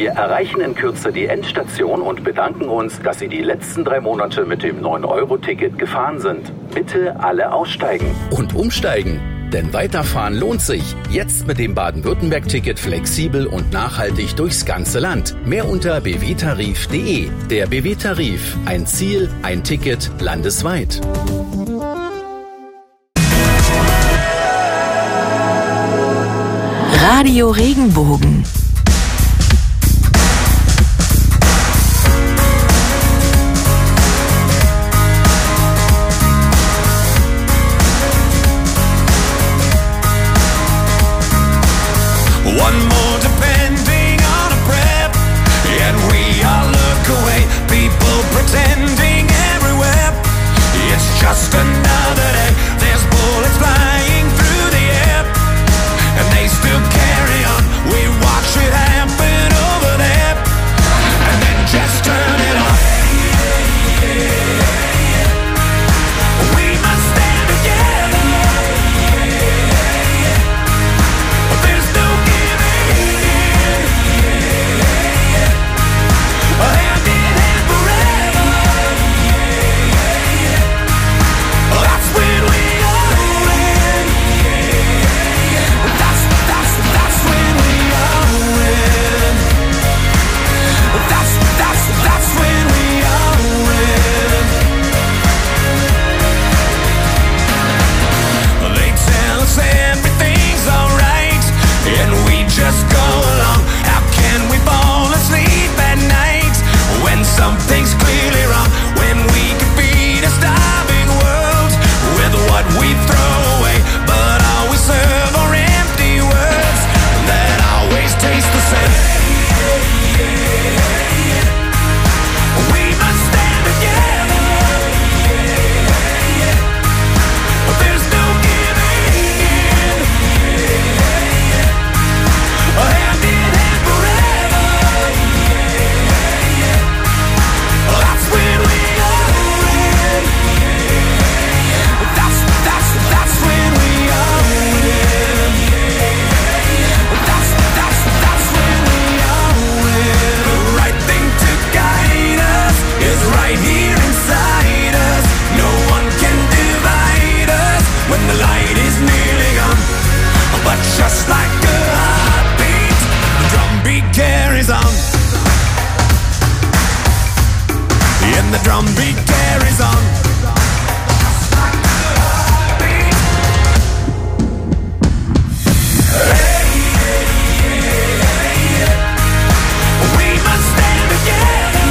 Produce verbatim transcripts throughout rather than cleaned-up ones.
Wir erreichen in Kürze die Endstation und bedanken uns, dass Sie die letzten drei Monate mit dem neun Euro Ticket gefahren sind. Bitte alle aussteigen. Und umsteigen. Denn weiterfahren lohnt sich. Jetzt mit dem Baden-Württemberg-Ticket flexibel und nachhaltig durchs ganze Land. Mehr unter b w tarif punkt d e. Der B W-Tarif. Ein Ziel, ein Ticket, landesweit. Radio Regenbogen. One more depending on a prep, and we all look away. People pretending everywhere. It's just another day. There's bullets flying through the air, and they still carry on. We watch it happen over there, and then just turn it off. We must stand together. There's no giving in. Hand in hand forever. That's when we all win. That's, that's, that's when we all win. That's, that's, that's when we all win. They tell us everything's alright, and we just go along. How can we fall asleep at night when something's clearly wrong? When we could feed a starving world with what we throw away, but all we serve are empty words that always taste the same. We must stand together. There's no giving in. Hand in hand forever. That's when we all win. That's, that's, that's when we all win. That's, that's, that's when we all win. The right thing to guide us is right here inside us. No one can divide us when the light is nearly gone. But just like a heartbeat, the drumbeat carries on. And the drumbeat carries on. We must stand together.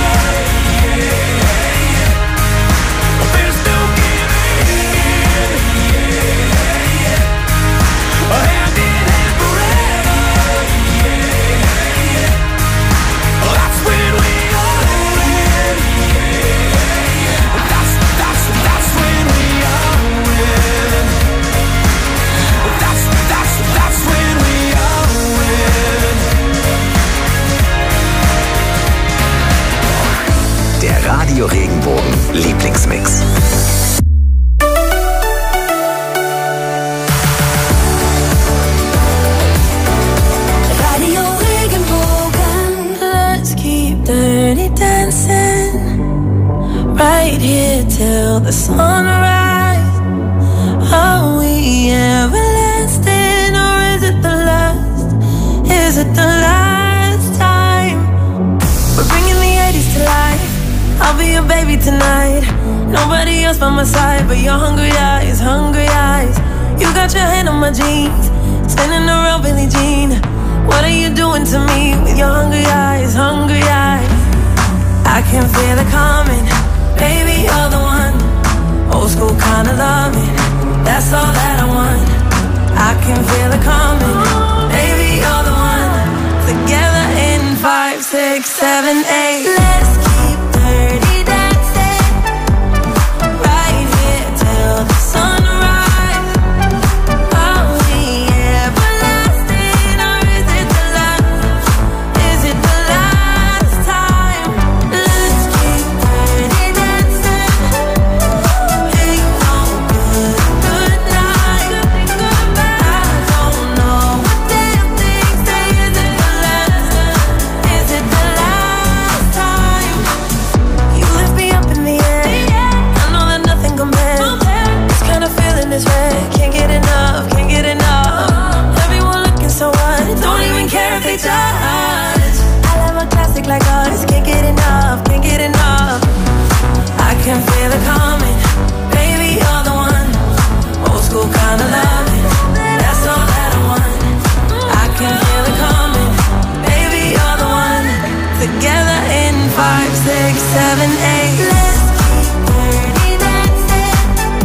There's no giving in. Hand in hand forever. That's when we all win. That's, that's, that's when we all win. That's, that's, that's when we all win. Der Radio Regenbogen Lieblingsmix. Radio Regenbogen. Let's keep dirty dancing right here till the sunrise. Are we everlasting, or is it the last? Is it the last time? We're bringing the eighties to life. I'll be your baby tonight. Nobody else by my side but your hungry eyes, hungry eyes. You got your hand on my jeans, spinning around Billie Jean. What are you doing to me with your hungry eyes, hungry eyes? I can feel it coming, baby, you're the one. Old school kind of loving, that's all that I want. I can feel it coming, baby, you're the one. Together in five, six, seven, eight. Let's keep dirty dancing right here till the sunrise. Are we everlasting, or is it the last? Is it the last time? Let's keep dirty dancing. Ain't no good, good night. I don't know what damn thing say. Is it the last? Is it they touch. I love a classic like ours, can't get enough, can't get enough. I can feel it coming, baby, you're the one. Old school kind of loving, that's all that I want. I can feel it coming, baby, you're the one. Together in five, six, seven, eight. Let's keep dirty dancing,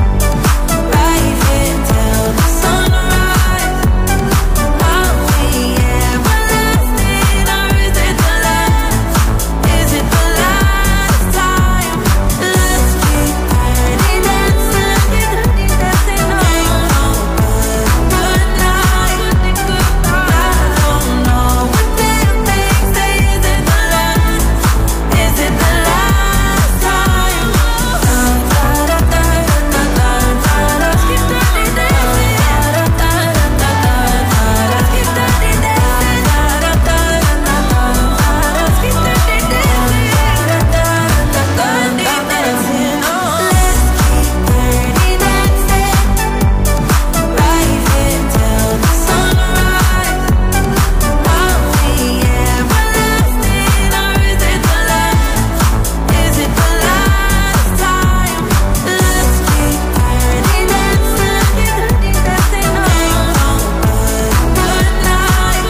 right here till the sunrise. Are we everlasting, or is it the last? Is it the last time? Let's keep dirty dancing, dirty dancing, ain't no good, good night. I don't know what them things say, is it the last? Is it the last time? Da da da da da da da. Let's keep dirty dancing. Da da da da da da. Let's keep dirty dancing. Da da da da da da. Let's keep dirty dancing. Da da da da da. Dirty dancing. Let's keep dirty dancing, right here till the sunrise. Are we everlasting, or is it the last? Is it the last time? Let's keep dirty dancing, dirty dancing, ain't no good, good night.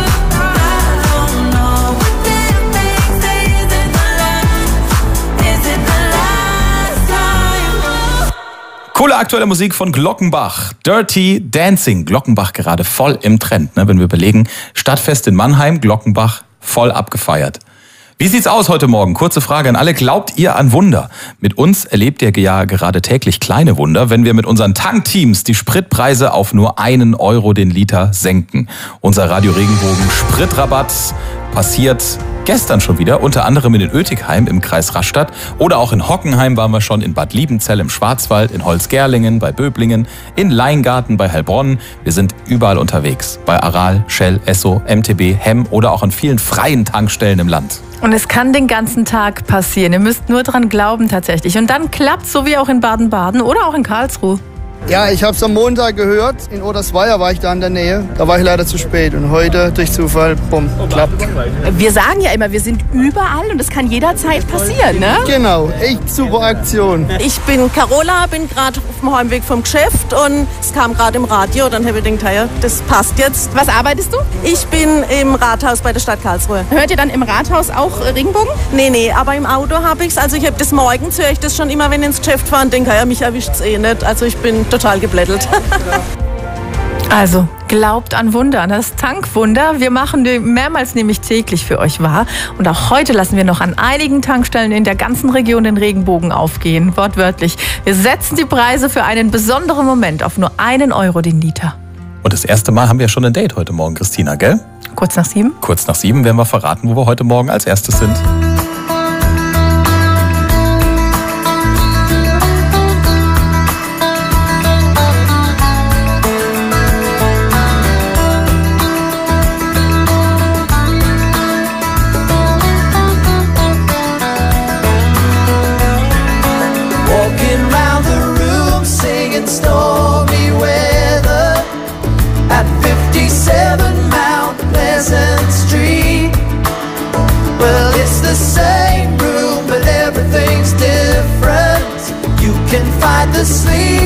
I don't know what them things say, is it the last? Is it the last time? Coole aktuelle Musik von Glockenbach. Dirty Dancing. Glockenbach gerade voll im Trend, ne? Wenn wir überlegen, Stadtfest in Mannheim, Glockenbach voll abgefeiert. Wie sieht's aus heute Morgen? Kurze Frage an alle. Glaubt ihr an Wunder? Mit uns erlebt ihr ja gerade täglich kleine Wunder, wenn wir mit unseren Tankteams die Spritpreise auf nur einen Euro den Liter senken. Unser Radio Regenbogen Spritrabatt passiert gestern schon wieder, unter anderem in den Oetigheim im Kreis Rastatt oder auch in Hockenheim waren wir schon, in Bad Liebenzell im Schwarzwald, in Holzgerlingen, bei Böblingen, in Leingarten, bei Heilbronn. Wir sind überall unterwegs. Bei Aral, Shell, Esso, M T B, Hemm oder auch an vielen freien Tankstellen im Land. Und es kann den ganzen Tag passieren. Ihr müsst nur dran glauben tatsächlich. Und dann klappt so wie auch in Baden-Baden oder auch in Karlsruhe. Ja, ich habe es am Montag gehört. In Odersweier war ich da in der Nähe. Da war ich leider zu spät. Und heute durch Zufall, bumm, klappt. Wir sagen ja immer, wir sind überall und es kann jederzeit passieren, ne? Genau, echt super Aktion. Ich bin Carola, bin gerade auf dem Heimweg vom Geschäft und es kam gerade im Radio. Dann habe ich gedacht, ja, das passt jetzt. Was arbeitest du? Ich bin im Rathaus bei der Stadt Karlsruhe. Hört ihr dann im Rathaus auch äh, Regenbogen? Nee, nee, aber im Auto habe ich es. Also ich habe das morgens, höre ich das schon immer, wenn ich ins Geschäft fahre und denke, ja, mich erwischt es eh nicht. Also ich bin total geblättelt. Also, glaubt an Wunder, an das Tankwunder. Wir machen die mehrmals nämlich täglich für euch wahr. Und auch heute lassen wir noch an einigen Tankstellen in der ganzen Region den Regenbogen aufgehen. Wortwörtlich. Wir setzen die Preise für einen besonderen Moment auf nur einen Euro den Liter. Und das erste Mal haben wir schon ein Date heute Morgen, Christina, gell? Kurz nach sieben? Kurz nach sieben werden wir verraten, wo wir heute Morgen als erstes sind. Stormy weather at fifty-seven Mount Pleasant Street. Well, it's the same room, but everything's different. You can fight the sleep